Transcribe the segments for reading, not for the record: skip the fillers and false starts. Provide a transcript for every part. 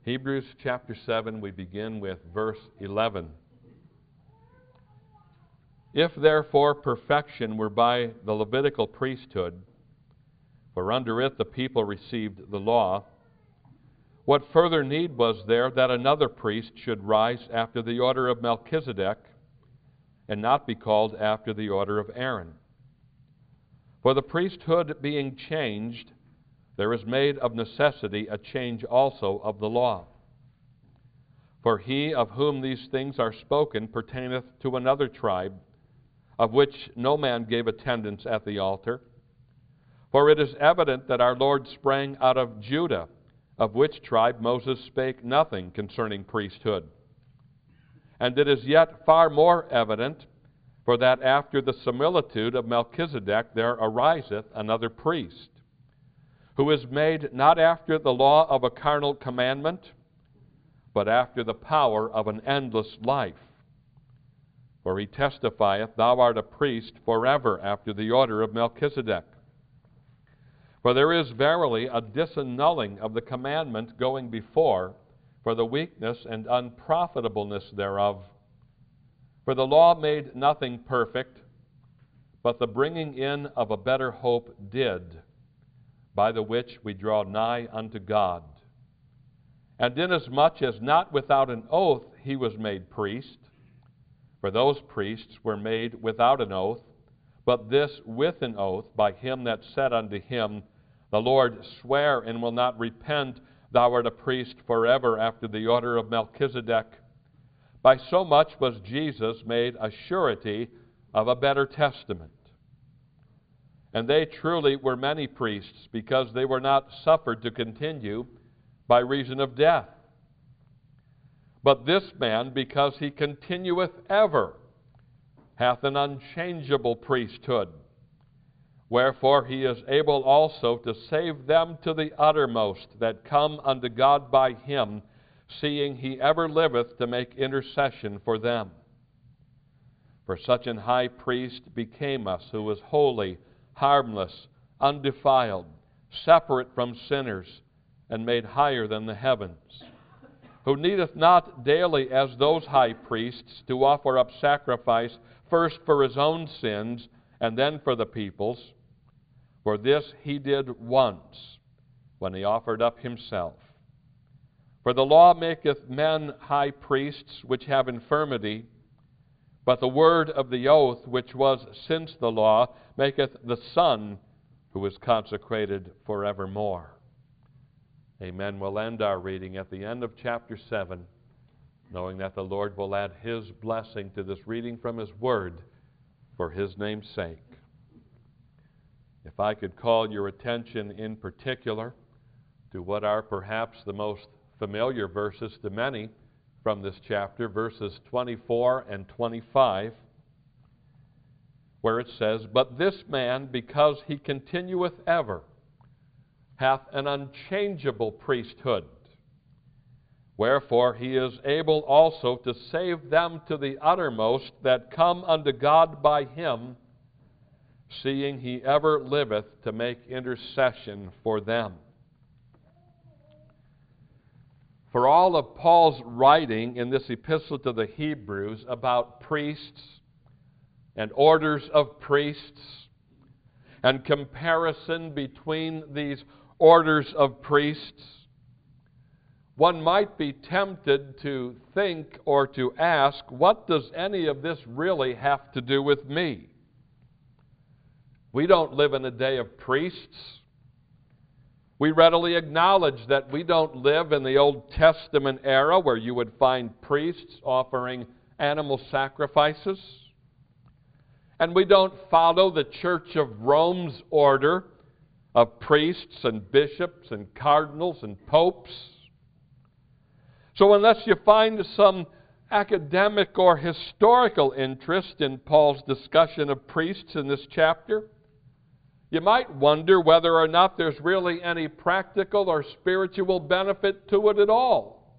Hebrews chapter 7, we begin with verse 11. If therefore perfection were by the Levitical priesthood, for under it the people received the law, what further need was there that another priest should rise after the order of Melchizedek, and not be called after the order of Aaron? For the priesthood being changed, there is made of necessity a change also of the law. For he of whom these things are spoken pertaineth to another tribe, of which no man gave attendance at the altar. For it is evident that our Lord sprang out of Judah, of which tribe Moses spake nothing concerning priesthood. And it is yet far more evident, for that after the similitude of Melchizedek there ariseth another priest, who is made not after the law of a carnal commandment, but after the power of an endless life. For he testifieth, Thou art a priest forever after the order of Melchizedek. For there is verily a disannulling of the commandment going before, for the weakness and unprofitableness thereof. For the law made nothing perfect, but the bringing in of a better hope did, by the which we draw nigh unto God. And inasmuch as not without an oath he was made priest, for those priests were made without an oath, but this with an oath by him that said unto him, The Lord sware and will not repent, Thou art a priest forever after the order of Melchizedek. By so much was Jesus made a surety of a better testament. And they truly were many priests, because they were not suffered to continue by reason of death. But this man, because he continueth ever, hath an unchangeable priesthood. Wherefore he is able also to save them to the uttermost that come unto God by him, seeing he ever liveth to make intercession for them. For such an high priest became us, who was holy, harmless, undefiled, separate from sinners, and made higher than the heavens, who needeth not daily as those high priests to offer up sacrifice, first for his own sins, and then for the people's. For this he did once, when he offered up himself. For the law maketh men high priests which have infirmity, but the word of the oath, which was since the law, maketh the Son, who is consecrated forevermore. Amen. We'll end our reading at the end of chapter 7, knowing that the Lord will add his blessing to this reading from his word for his name's sake. If I could call your attention in particular to what are perhaps the most familiar verses to many from this chapter, verses 24 and 25, where it says, But this man, because he continueth ever, hath an unchangeable priesthood. Wherefore he is able also to save them to the uttermost that come unto God by him, seeing he ever liveth to make intercession for them. For all of Paul's writing in this epistle to the Hebrews about priests and orders of priests and comparison between these orders of priests, one might be tempted to think or to ask, what does any of this really have to do with me? We don't live in a day of priests. We readily acknowledge that we don't live in the Old Testament era where you would find priests offering animal sacrifices. And we don't follow the Church of Rome's order of priests and bishops and cardinals and popes. So unless you find some academic or historical interest in Paul's discussion of priests in this chapter, you might wonder whether or not there's really any practical or spiritual benefit to it at all.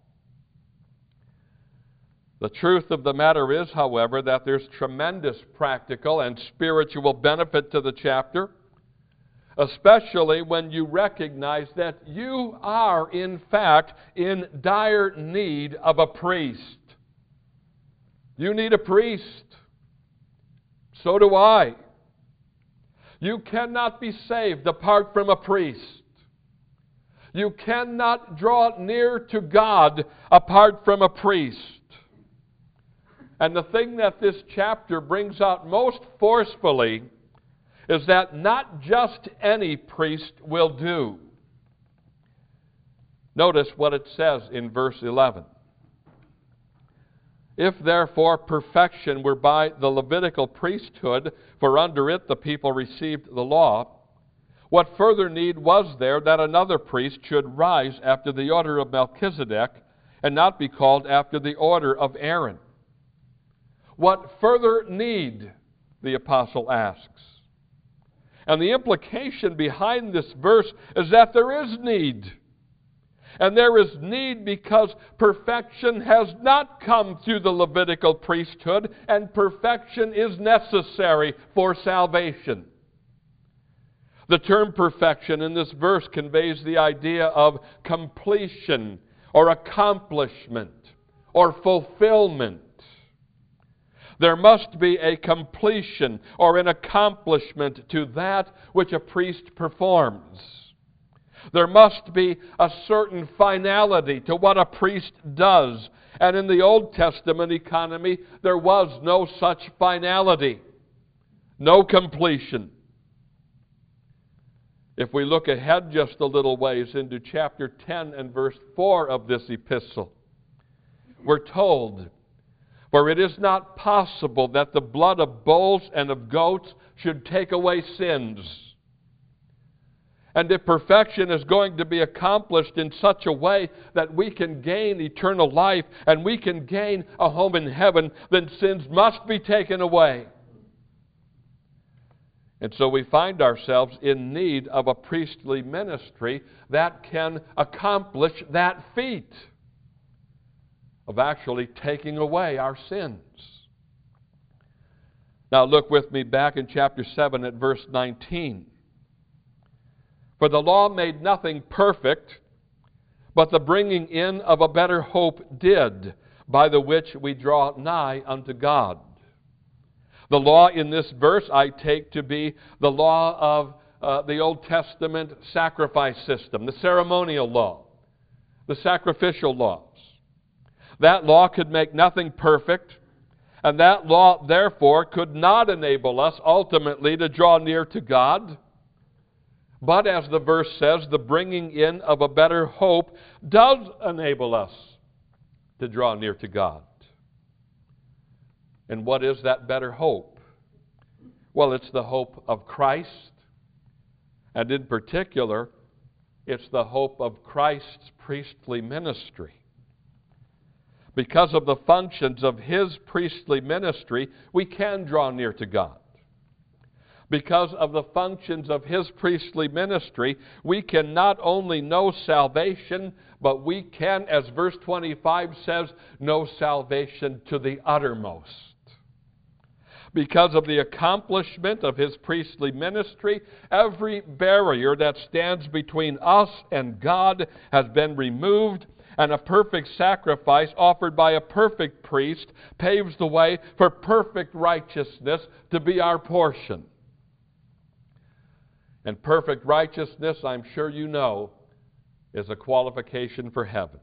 The truth of the matter is, however, that there's tremendous practical and spiritual benefit to the chapter, especially when you recognize that you are, in fact, in dire need of a priest. You need a priest. So do I. You cannot be saved apart from a priest. You cannot draw near to God apart from a priest. And the thing that this chapter brings out most forcefully is that not just any priest will do. Notice what it says in verse 11. If therefore perfection were by the Levitical priesthood, for under it the people received the law, what further need was there that another priest should rise after the order of Melchizedek and not be called after the order of Aaron? What further need, the apostle asks. And the implication behind this verse is that there is need. And there is need because perfection has not come through the Levitical priesthood, and perfection is necessary for salvation. The term perfection in this verse conveys the idea of completion or accomplishment or fulfillment. There must be a completion or an accomplishment to that which a priest performs. There must be a certain finality to what a priest does. And in the Old Testament economy, there was no such finality, no completion. If we look ahead just a little ways into chapter 10 and verse 4 of this epistle, we're told, "For it is not possible that the blood of bulls and of goats should take away sins." And if perfection is going to be accomplished in such a way that we can gain eternal life and we can gain a home in heaven, then sins must be taken away. And so we find ourselves in need of a priestly ministry that can accomplish that feat of actually taking away our sins. Now look with me back in chapter 7 at verse 19. For the law made nothing perfect, but the bringing in of a better hope did, by the which we draw nigh unto God. The law in this verse I take to be the law of the Old Testament sacrifice system, the ceremonial law, the sacrificial laws. That law could make nothing perfect, and that law, therefore, could not enable us ultimately to draw near to God. But as the verse says, the bringing in of a better hope does enable us to draw near to God. And what is that better hope? Well, it's the hope of Christ, and in particular, it's the hope of Christ's priestly ministry. Because of the functions of His priestly ministry, we can draw near to God. Because of the functions of His priestly ministry, we can not only know salvation, but we can, as verse 25 says, know salvation to the uttermost. Because of the accomplishment of His priestly ministry, every barrier that stands between us and God has been removed, and a perfect sacrifice offered by a perfect priest paves the way for perfect righteousness to be our portion. And perfect righteousness, I'm sure you know, is a qualification for heaven.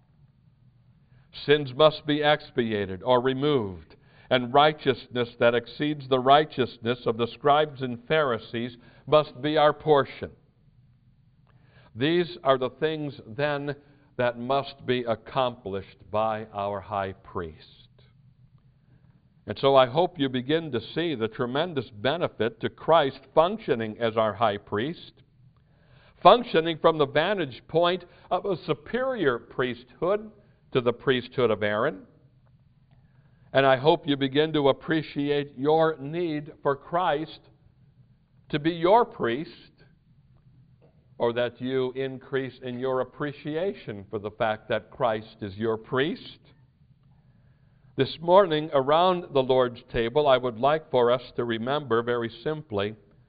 Sins must be expiated or removed, and righteousness that exceeds the righteousness of the scribes and Pharisees must be our portion. These are the things, then, that must be accomplished by our high priest. And so I hope you begin to see the tremendous benefit to Christ functioning as our high priest, functioning from the vantage point of a superior priesthood to the priesthood of Aaron. And I hope you begin to appreciate your need for Christ to be your priest, or that you increase in your appreciation for the fact that Christ is your priest. This morning, around the Lord's table, I would like for us to remember very simply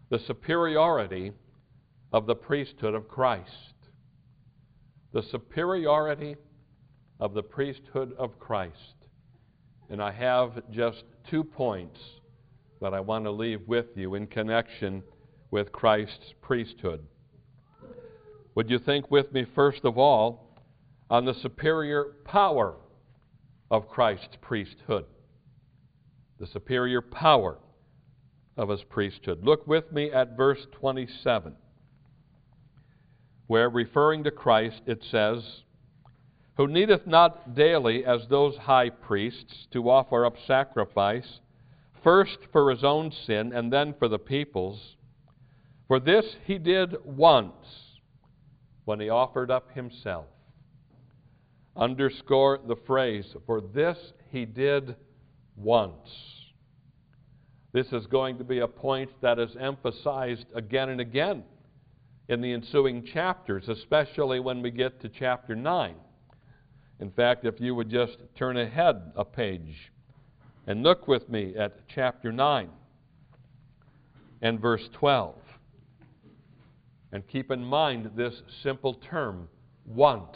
the superiority of the priesthood of Christ. The superiority of the priesthood of Christ. And I have just 2 points that I want to leave with you in connection with Christ's priesthood. Would you think with me, first of all, on the superior power of Christ's priesthood? The superior power of his priesthood. Look with me at verse 27, where, referring to Christ, it says, "Who needeth not daily, as those high priests, to offer up sacrifice, first for his own sin, and then for the people's. For this he did once, when he offered up himself." Underscore the phrase, "For this he did once." This is going to be a point that is emphasized again and again in the ensuing chapters, especially when we get to chapter 9. In fact, if you would just turn ahead a page and look with me at chapter 9 and verse 12. And keep in mind this simple term, once.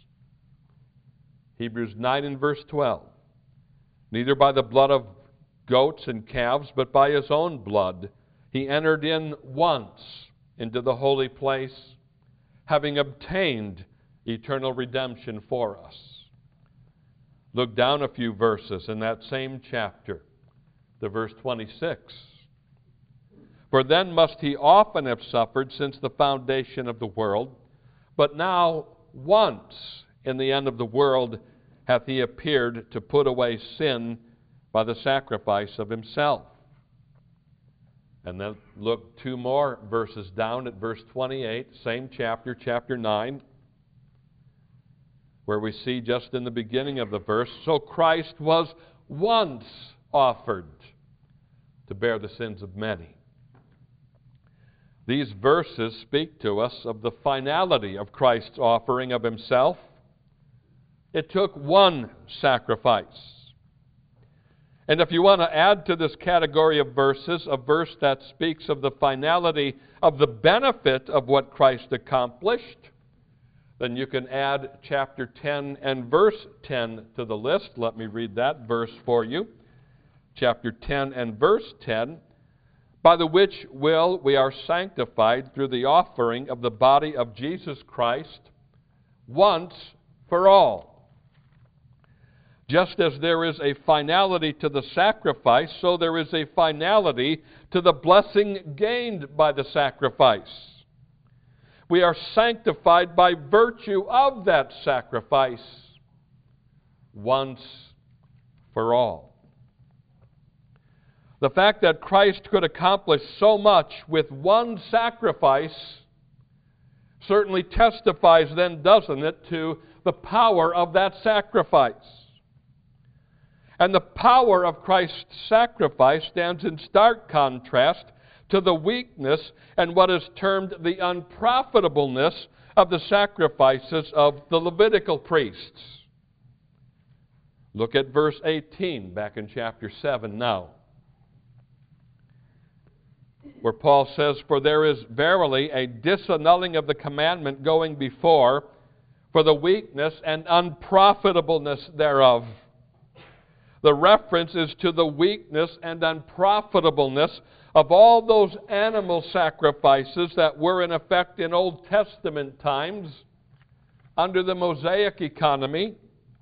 Hebrews 9 and verse 12. "Neither by the blood of goats and calves, but by his own blood, he entered in once into the holy place, having obtained eternal redemption for us." Look down a few verses in that same chapter, to verse 26. "For then must he often have suffered since the foundation of the world, but now once in the end of the world hath he appeared to put away sin by the sacrifice of himself." And then look 2 more verses down at verse 28, same chapter, chapter 9, where we see just in the beginning of the verse, "So Christ was once offered to bear the sins of many." These verses speak to us of the finality of Christ's offering of himself. It took one sacrifice. And if you want to add to this category of verses, a verse that speaks of the finality of the benefit of what Christ accomplished, then you can add chapter 10 and verse 10 to the list. Let me read that verse for you. Chapter 10 and verse 10. "By the which will we are sanctified through the offering of the body of Jesus Christ once for all." Just as there is a finality to the sacrifice, so there is a finality to the blessing gained by the sacrifice. We are sanctified by virtue of that sacrifice once for all. The fact that Christ could accomplish so much with one sacrifice certainly testifies then, doesn't it, to the power of that sacrifice. And the power of Christ's sacrifice stands in stark contrast to the weakness and what is termed the unprofitableness of the sacrifices of the Levitical priests. Look at verse 18 back in chapter 7 now, where Paul says, "For there is verily a disannulling of the commandment going before, for the weakness and unprofitableness thereof." The reference is to the weakness and unprofitableness of all those animal sacrifices that were in effect in Old Testament times under the Mosaic economy.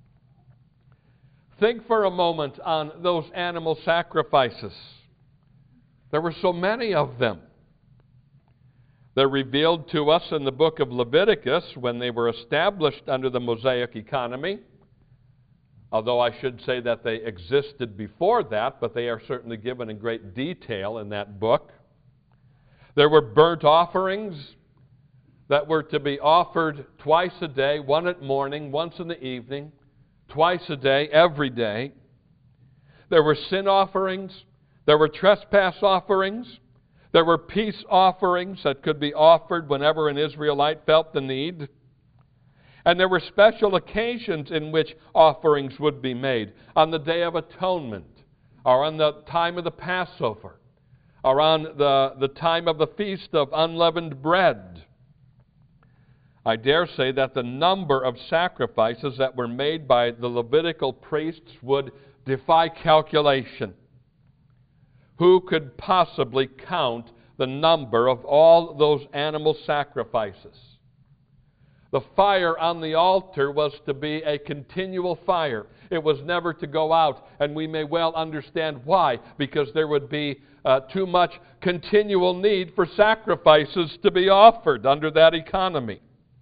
Think for a moment on those animal sacrifices. There were so many of them. They're revealed to us in the book of Leviticus when they were established under the Mosaic economy. Although I should say that they existed before that, but they are certainly given in great detail in that book. There were burnt offerings that were to be offered twice a day, one at morning, once in the evening, twice a day, every day. There were sin offerings. There were trespass offerings. There were peace offerings that could be offered whenever an Israelite felt the need. And there were special occasions in which offerings would be made. On the Day of Atonement, or on the time of the Passover, or on the time of the Feast of Unleavened Bread. I dare say that the number of sacrifices that were made by the Levitical priests would defy calculation. Who could possibly count the number of all those animal sacrifices? The fire on the altar was to be a continual fire. It was never to go out, and we may well understand why, because there would be too much continual need for sacrifices to be offered under that economy.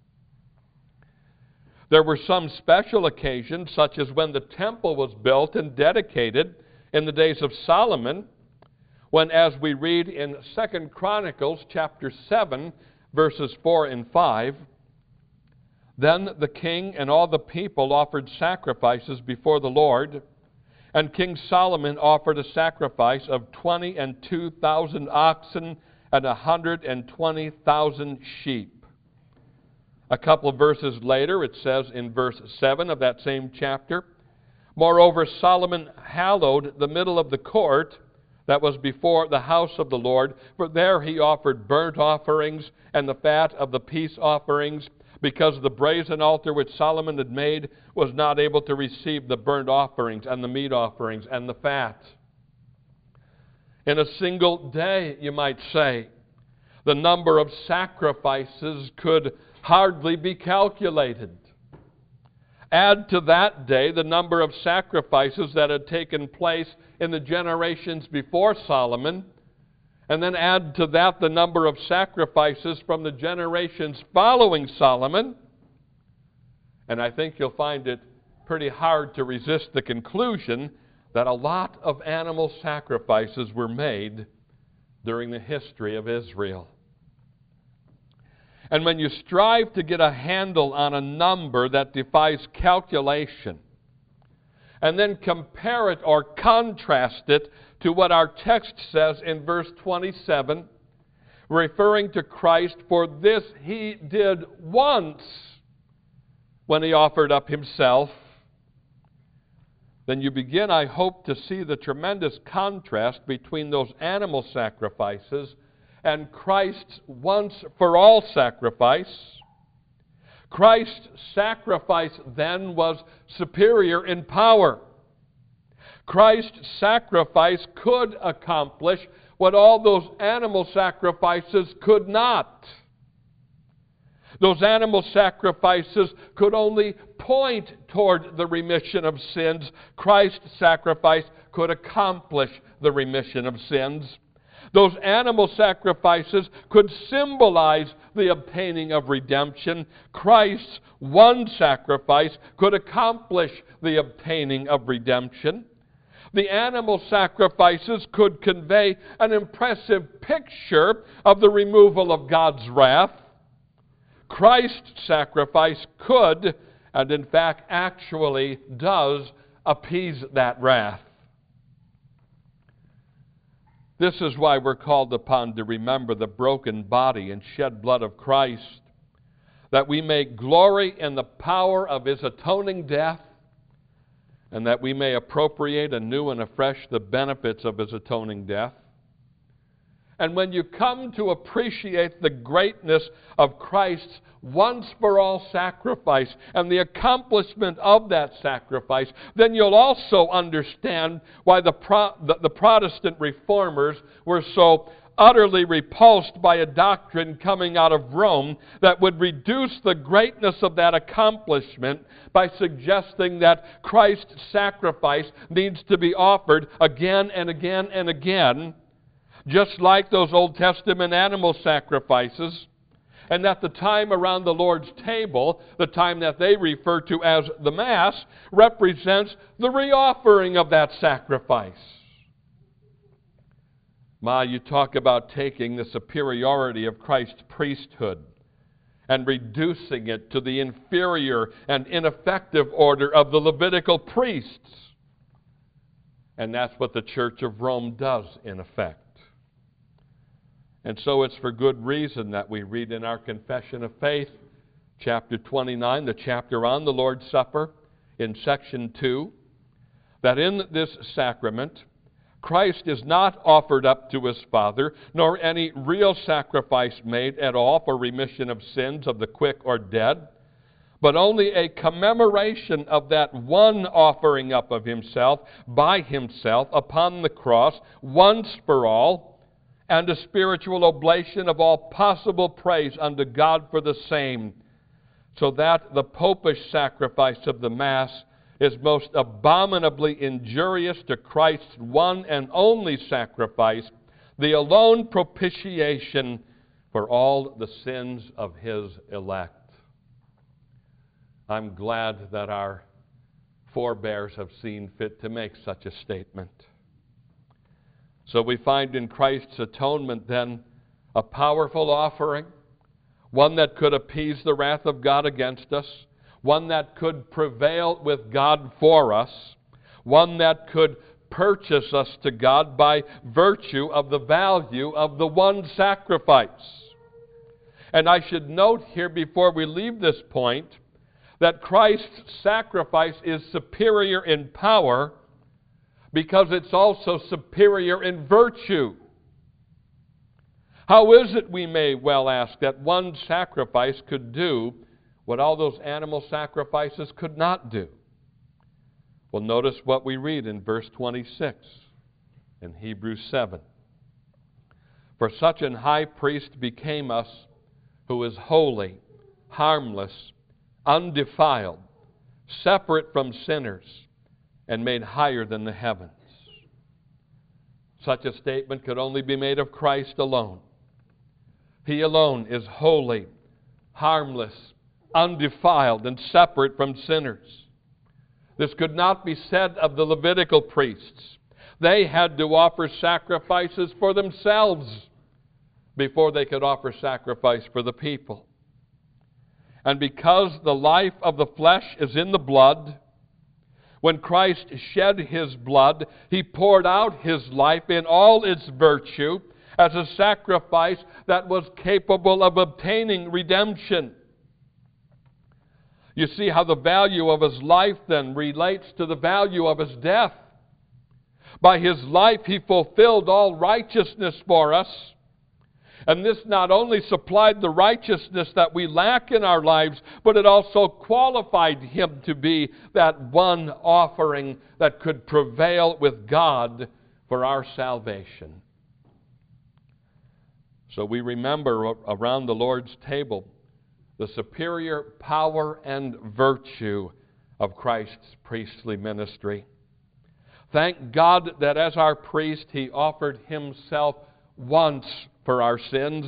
There were some special occasions, such as when the temple was built and dedicated in the days of Solomon, when, as we read in 2 Chronicles chapter 7, verses 4 and 5, then the king and all the people offered sacrifices before the Lord, and King Solomon offered a sacrifice of 22,000 oxen and 120,000 sheep. A couple of verses later, it says in verse 7 of that same chapter, moreover, Solomon hallowed the middle of the court that was before the house of the Lord, for there he offered burnt offerings and the fat of the peace offerings, because the brazen altar which Solomon had made was not able to receive the burnt offerings and the meat offerings and the fat. In a single day, you might say, the number of sacrifices could hardly be calculated. Add to that day the number of sacrifices that had taken place in the generations before Solomon, and then add to that the number of sacrifices from the generations following Solomon, and I think you'll find it pretty hard to resist the conclusion that a lot of animal sacrifices were made during the history of Israel. And when you strive to get a handle on a number that defies calculation, and then compare it or contrast it to what our text says in verse 27, referring to Christ, for this he did once when he offered up himself, then you begin, I hope, to see the tremendous contrast between those animal sacrifices and Christ's once-for-all sacrifice. Christ's sacrifice then was superior in power. Christ's sacrifice could accomplish what all those animal sacrifices could not. Those animal sacrifices could only point toward the remission of sins. Christ's sacrifice could accomplish the remission of sins. Those animal sacrifices could symbolize the obtaining of redemption. Christ's one sacrifice could accomplish the obtaining of redemption. The animal sacrifices could convey an impressive picture of the removal of God's wrath. Christ's sacrifice could, and in fact actually does, appease that wrath. This is why we're called upon to remember the broken body and shed blood of Christ, that we may glory in the power of his atoning death, and that we may appropriate anew and afresh the benefits of his atoning death. And when you come to appreciate the greatness of Christ's once-for-all sacrifice and the accomplishment of that sacrifice, then you'll also understand why the Protestant reformers were so utterly repulsed by a doctrine coming out of Rome that would reduce the greatness of that accomplishment by suggesting that Christ's sacrifice needs to be offered again and again and again, just like those Old Testament animal sacrifices, and that the time around the Lord's table, the time that they refer to as the Mass, represents the reoffering of that sacrifice. You talk about taking the superiority of Christ's priesthood and reducing it to the inferior and ineffective order of the Levitical priests. And that's what the Church of Rome does, in effect. And so it's for good reason that we read in our Confession of Faith, chapter 29, the chapter on the Lord's Supper, in section 2, that in this sacrament, Christ is not offered up to his Father, nor any real sacrifice made at all for remission of sins of the quick or dead, but only a commemoration of that one offering up of himself by himself upon the cross, once for all, and a spiritual oblation of all possible praise unto God for the same, so that the popish sacrifice of the Mass is most abominably injurious to Christ's one and only sacrifice, the alone propitiation for all the sins of his elect. I'm glad that our forebears have seen fit to make such a statement. So we find in Christ's atonement then a powerful offering, one that could appease the wrath of God against us, one that could prevail with God for us, one that could purchase us to God by virtue of the value of the one sacrifice. And I should note here before we leave this point that Christ's sacrifice is superior in power because it's also superior in virtue. How is it, we may well ask, that one sacrifice could do what all those animal sacrifices could not do? Well, notice what we read in verse 26 in Hebrews 7. For such an high priest became us, who is holy, harmless, undefiled, separate from sinners, and made higher than the heavens. Such a statement could only be made of Christ alone. He alone is holy, harmless, undefiled, and separate from sinners. This could not be said of the Levitical priests. They had to offer sacrifices for themselves before they could offer sacrifice for the people. And because the life of the flesh is in the blood, when Christ shed his blood, he poured out his life in all its virtue as a sacrifice that was capable of obtaining redemption. You see how the value of his life then relates to the value of his death. By his life he fulfilled all righteousness for us. And this not only supplied the righteousness that we lack in our lives, but it also qualified him to be that one offering that could prevail with God for our salvation. So we remember around the Lord's table the superior power and virtue of Christ's priestly ministry. Thank God that as our priest he offered himself once for our sins.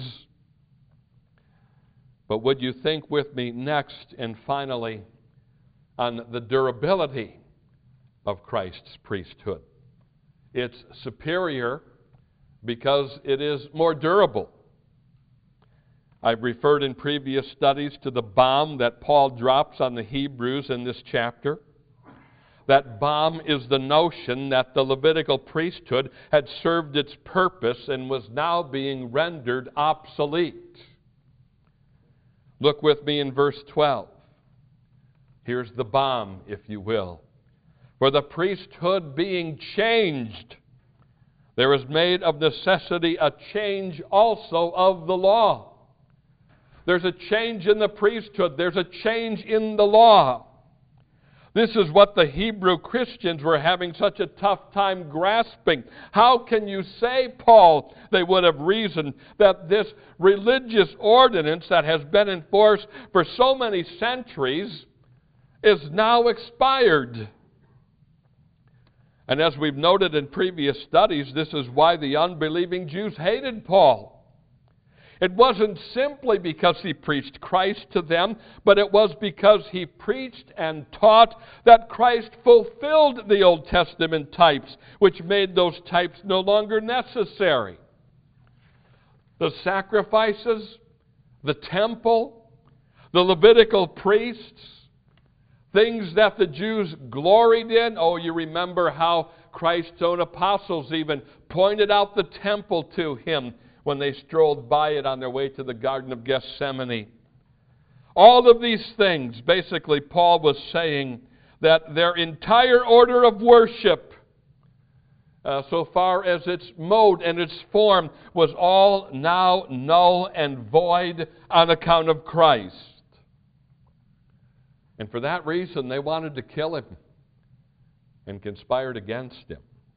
But would you think with me next and finally on the durability of Christ's priesthood? It's superior because it is more durable. I've referred in previous studies to the bomb that Paul drops on the Hebrews in this chapter. That bomb is the notion that the Levitical priesthood had served its purpose and was now being rendered obsolete. Look with me in verse 12. Here's the bomb, if you will. For the priesthood being changed, there is made of necessity a change also of the law. There's a change in the priesthood. There's a change in the law. This is what the Hebrew Christians were having such a tough time grasping. How can you say, Paul, they would have reasoned, that this religious ordinance that has been in force for so many centuries is now expired? And as we've noted in previous studies, this is why the unbelieving Jews hated Paul. It wasn't simply because he preached Christ to them, but it was because he preached and taught that Christ fulfilled the Old Testament types, which made those types no longer necessary. The sacrifices, the temple, the Levitical priests, things that the Jews gloried in. Oh, you remember how Christ's own apostles even pointed out the temple to him when they strolled by it on their way to the Garden of Gethsemane. All of these things, basically, Paul was saying that their entire order of worship so far as its mode and its form, was all now null and void on account of Christ. And for that reason, they wanted to kill him and conspired against him.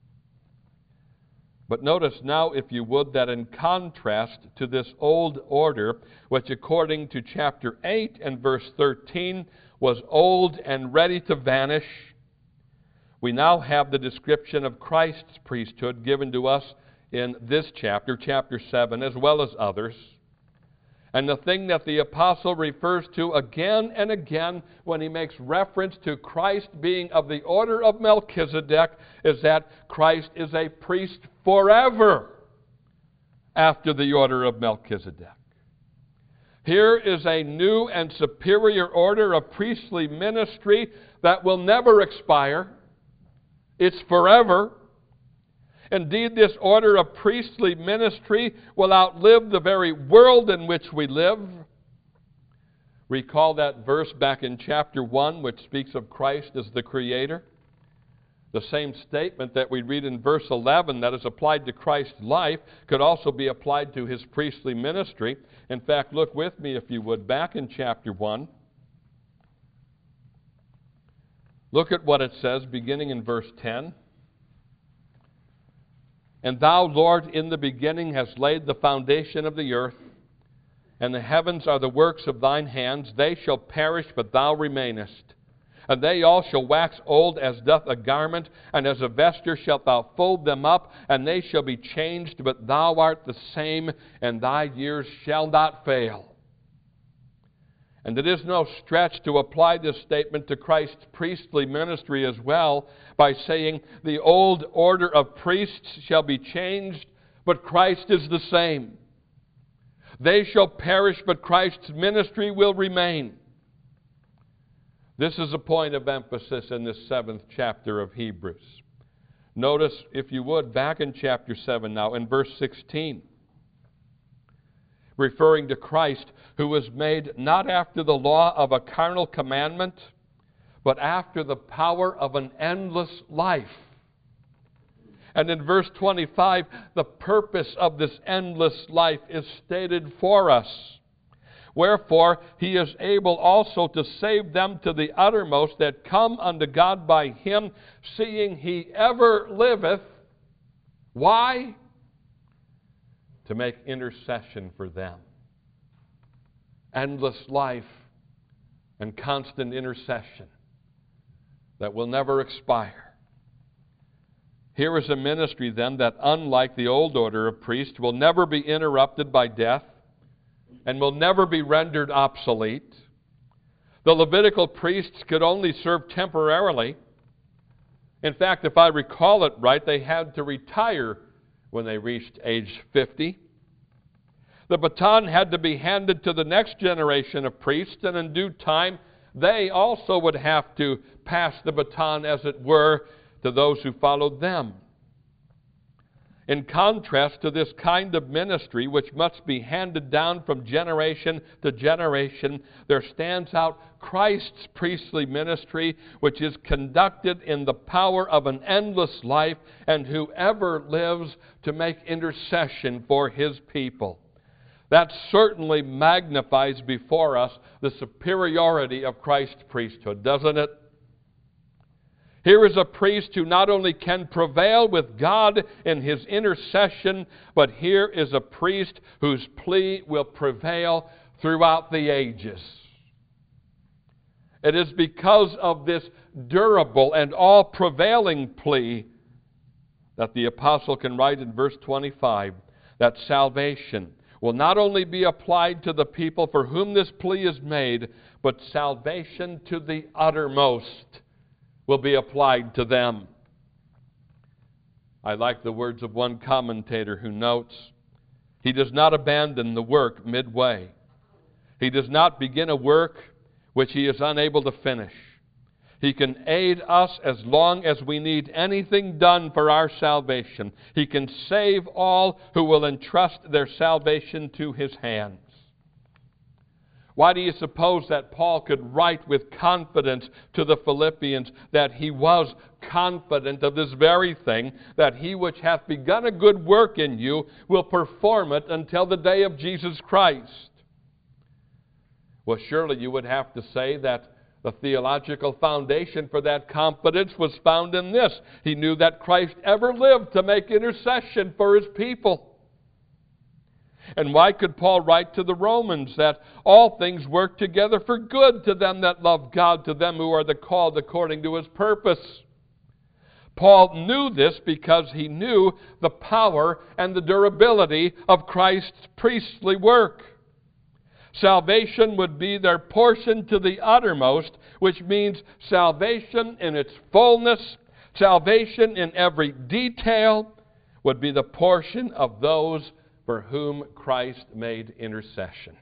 But notice now, if you would, that in contrast to this old order, which according to chapter 8 and verse 13 was old and ready to vanish, we now have the description of Christ's priesthood given to us in this chapter, chapter 7, as well as others. And the thing that the apostle refers to again and again when he makes reference to Christ being of the order of Melchizedek is that Christ is a priest forever after the order of Melchizedek. Here is a new and superior order of priestly ministry that will never expire. It's forever. Indeed, this order of priestly ministry will outlive the very world in which we live. Recall that verse back in chapter 1 which speaks of Christ as the Creator. The same statement that we read in verse 11 that is applied to Christ's life could also be applied to his priestly ministry. In fact, look with me, if you would, back in chapter 1. Look at what it says beginning in verse 10. And thou, Lord, in the beginning hast laid the foundation of the earth, and the heavens are the works of thine hands. They shall perish, but thou remainest. And they all shall wax old as doth a garment, and as a vesture shalt thou fold them up, and they shall be changed, but thou art the same, and thy years shall not fail. And it is no stretch to apply this statement to Christ's priestly ministry as well by saying the old order of priests shall be changed, but Christ is the same. They shall perish, but Christ's ministry will remain. This is a point of emphasis in this 7th chapter of Hebrews. Notice, if you would, back in chapter 7 now, in verse 16. Referring to Christ, who was made not after the law of a carnal commandment, but after the power of an endless life. And in verse 25, the purpose of this endless life is stated for us. Wherefore, he is able also to save them to the uttermost that come unto God by him, seeing he ever liveth. Why? To make intercession for them. Endless life and constant intercession that will never expire. Here is a ministry then that, unlike the old order of priests, will never be interrupted by death and will never be rendered obsolete. The Levitical priests could only serve temporarily. In fact, if I recall it right, they had to retire when they reached age 50. The baton had to be handed to the next generation of priests, and in due time they also would have to pass the baton, as it were, to those who followed them. In contrast to this kind of ministry, which must be handed down from generation to generation, there stands out Christ's priestly ministry, which is conducted in the power of an endless life, and whoever lives to make intercession for his people. That certainly magnifies before us the superiority of Christ's priesthood, doesn't it? Here is a priest who not only can prevail with God in his intercession, but here is a priest whose plea will prevail throughout the ages. It is because of this durable and all-prevailing plea that the apostle can write in verse 25 that salvation will not only be applied to the people for whom this plea is made, but salvation to the uttermost will be applied to them. I like the words of one commentator who notes, he does not abandon the work midway. He does not begin a work which he is unable to finish. He can aid us as long as we need anything done for our salvation. He can save all who will entrust their salvation to his hands. Why do you suppose that Paul could write with confidence to the Philippians that he was confident of this very thing, that he which hath begun a good work in you will perform it until the day of Jesus Christ? Well, surely you would have to say that the theological foundation for that confidence was found in this. He knew that Christ ever lived to make intercession for his people. And why could Paul write to the Romans that all things work together for good to them that love God, to them who are the called according to his purpose? Paul knew this because he knew the power and the durability of Christ's priestly work. Salvation would be their portion to the uttermost, which means salvation in its fullness, salvation in every detail, would be the portion of those for whom Christ made intercession.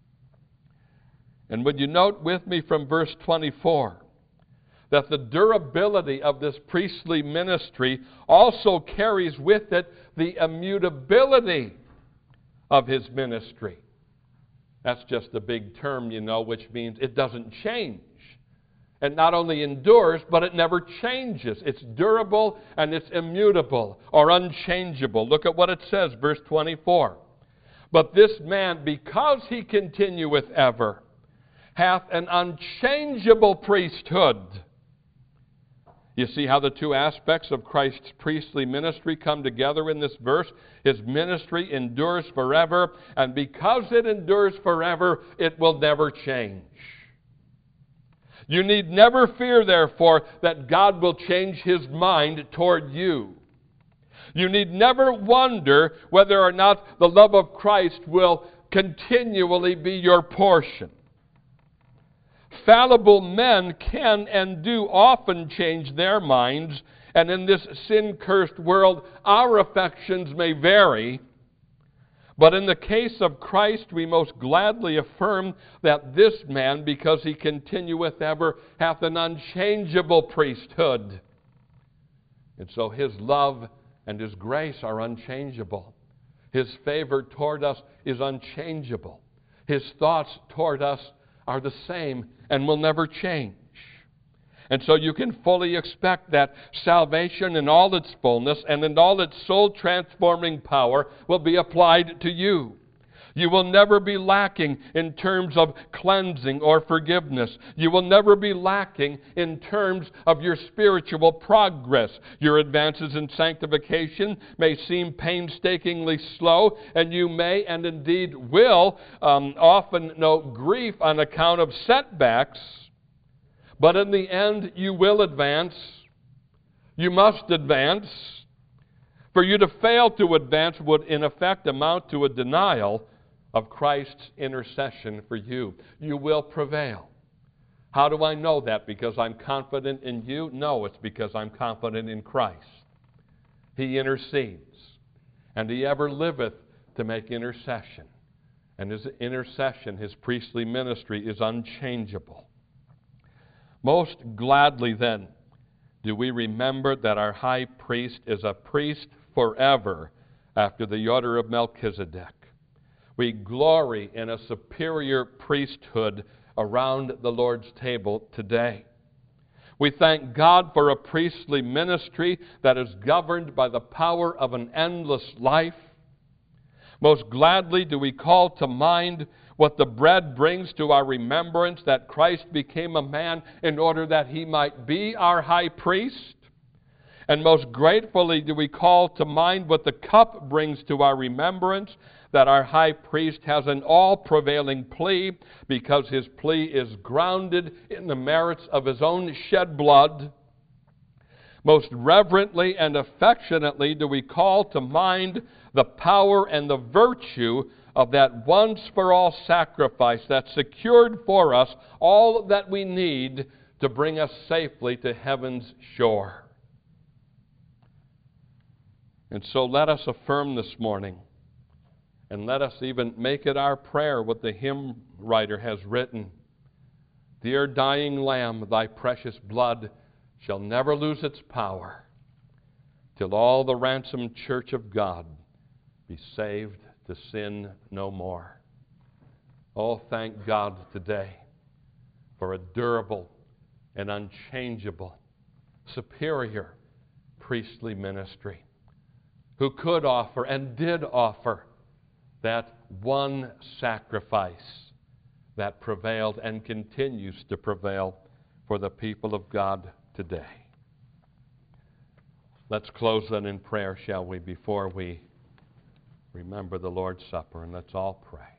And would you note with me from verse 24 that the durability of this priestly ministry also carries with it the immutability of his ministry. That's just a big term, which means it doesn't change. It not only endures, but it never changes. It's durable and it's immutable or unchangeable. Look at what it says, verse 24. But this man, because he continueth ever, hath an unchangeable priesthood. You see how the two aspects of Christ's priestly ministry come together in this verse? His ministry endures forever, and because it endures forever, it will never change. You need never fear, therefore, that God will change his mind toward you. You need never wonder whether or not the love of Christ will continually be your portion. Fallible men can and do often change their minds, and in this sin-cursed world, our affections may vary. But in the case of Christ, we most gladly affirm that this man, because he continueth ever, hath an unchangeable priesthood. And so his love and his grace are unchangeable. His favor toward us is unchangeable. His thoughts toward us are the same and will never change. And so you can fully expect that salvation in all its fullness and in all its soul-transforming power will be applied to you. You will never be lacking in terms of cleansing or forgiveness. You will never be lacking in terms of your spiritual progress. Your advances in sanctification may seem painstakingly slow, and you may and indeed will often know grief on account of setbacks. But in the end, you will advance. You must advance. For you to fail to advance would in effect amount to a denial of Christ's intercession for you. You will prevail. How do I know that? Because I'm confident in you? No, it's because I'm confident in Christ. He intercedes, and he ever liveth to make intercession. And his intercession, his priestly ministry, is unchangeable. Most gladly, then, do we remember that our high priest is a priest forever after the order of Melchizedek. We glory in a superior priesthood around the Lord's table today. We thank God for a priestly ministry that is governed by the power of an endless life. Most gladly do we call to mind what the bread brings to our remembrance, that Christ became a man in order that he might be our high priest. And most gratefully do we call to mind what the cup brings to our remembrance, that our high priest has an all-prevailing plea, because his plea is grounded in the merits of his own shed blood. Most reverently and affectionately do we call to mind the power and the virtue of that once-for-all sacrifice that secured for us all that we need to bring us safely to heaven's shore. And so let us affirm this morning, and let us even make it our prayer what the hymn writer has written. Dear dying Lamb, thy precious blood shall never lose its power, till all the ransomed church of God be saved to sin no more. Oh, thank God today for a durable and unchangeable, superior priestly ministry who could offer and did offer that one sacrifice that prevailed and continues to prevail for the people of God today. Let's close then in prayer, shall we, before we remember the Lord's Supper, and let's all pray.